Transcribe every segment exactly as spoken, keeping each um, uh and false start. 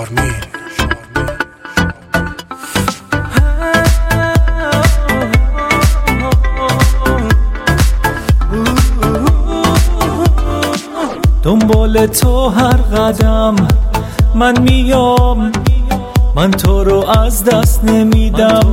شارمین. دنبال تو هر قدم من میام، من تو رو از دست نمیدم.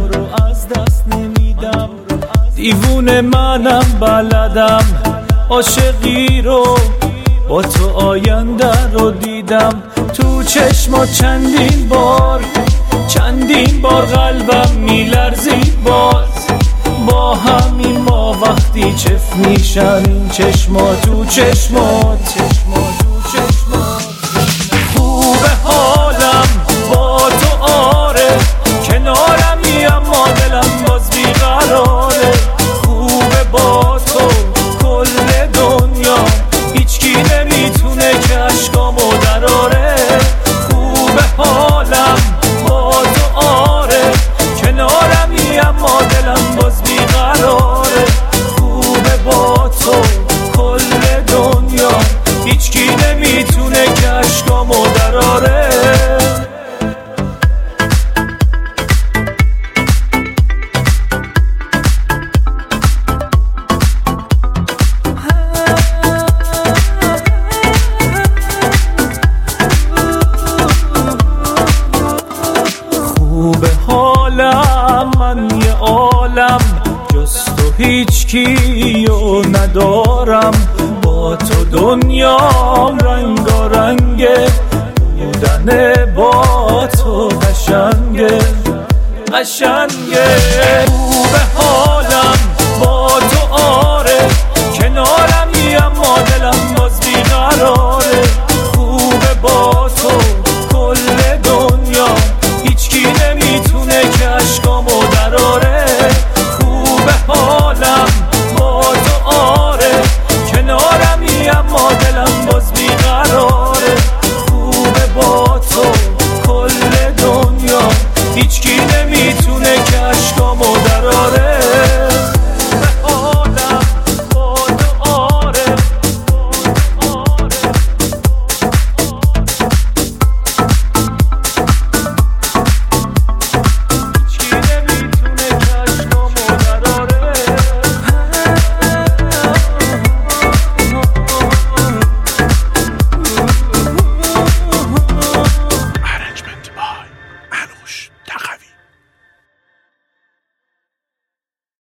دیوونه منم بلدم، عاشقی رو با تو آینده رو دیدم. تو چشما چندین بار چندین بار قلبم میلرزید باز. با همین ما وقتی چف میشن این چشما تو چشمات. خوبه حالم با تو آره، کنارمی اما دلم باز بیقراره. خوبه با تو کل دنیا، هیچکی نمیتونه که عشقامو دراره. خوبه حالم با تو آره، کنارمی اما دلم باز بیقراره. خوبه با تو کل دنیا، هیچکی نمیتونه که عشقامو دراره. خوبه حالم من یه عالم، جز تو هیچ کیو ندارم. با تو دنیام رنگارنگه، بودن با تو قشنگه قشنگه.